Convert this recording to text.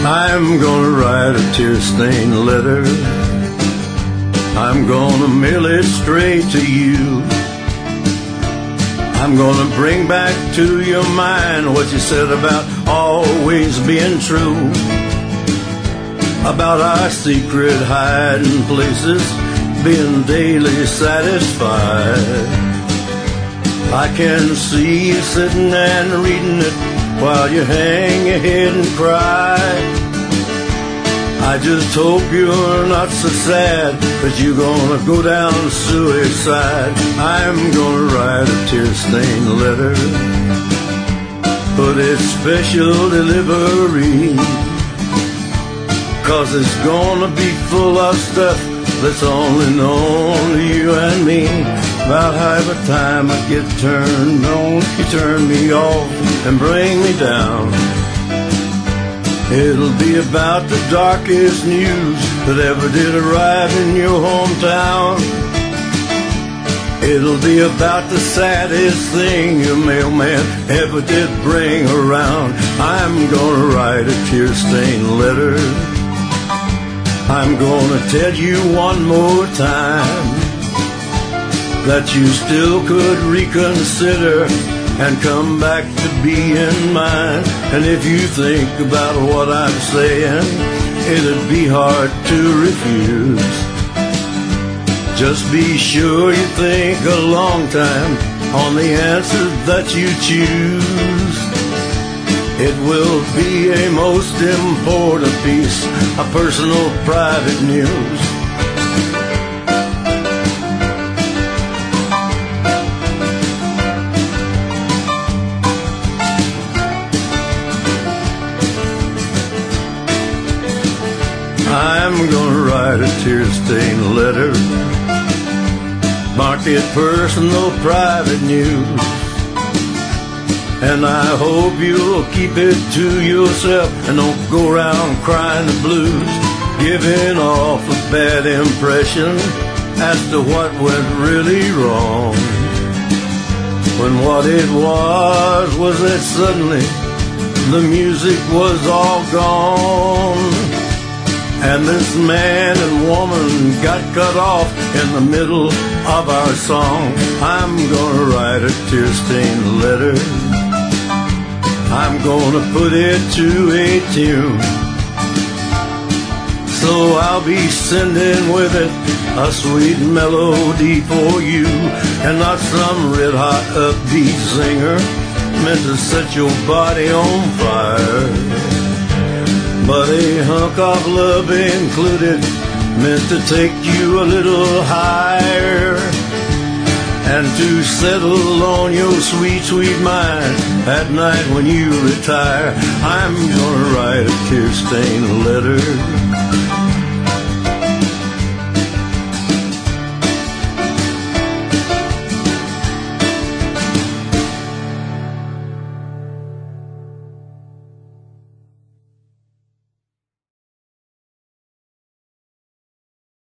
I'm gonna write a tear-stained letter. I'm gonna mail it straight to you. I'm gonna bring back to your mind what you said about always being true, about our secret hiding places being daily satisfied. I can see you sitting and reading it while you hang your head and cry. I just hope you're not so sad that you're gonna go down suicide. I'm gonna write a tear-stained letter, put it special delivery, 'cause it's gonna be full of stuff that's only known to you and me. About half the time I get turned on, you turn me off and bring me down. It'll be about the darkest news that ever did arrive in your hometown. It'll be about the saddest thing your mailman ever did bring around. I'm gonna write a tear-stained letter. I'm gonna tell you one more time that you still could reconsider and come back to being mine. And if you think about what I'm saying, it'd be hard to refuse. Just be sure you think a long time on the answer that you choose. It will be a most important piece of personal private news. I'm gonna write a tear-stained letter, mark it personal private news, and I hope you'll keep it to yourself and don't go around crying the blues, giving off a bad impression as to what went really wrong, when what it was that suddenly the music was all gone. And this man and woman got cut off in the middle of our song. I'm gonna write a tear-stained letter. I'm gonna put it to a tune. So I'll be sending with it a sweet melody for you, and not some red-hot upbeat singer meant to set your body on fire, but a hunk of love included, meant to take you a little higher, and to settle on your sweet, sweet mind at night when you retire. I'm gonna write a tear-stained letter.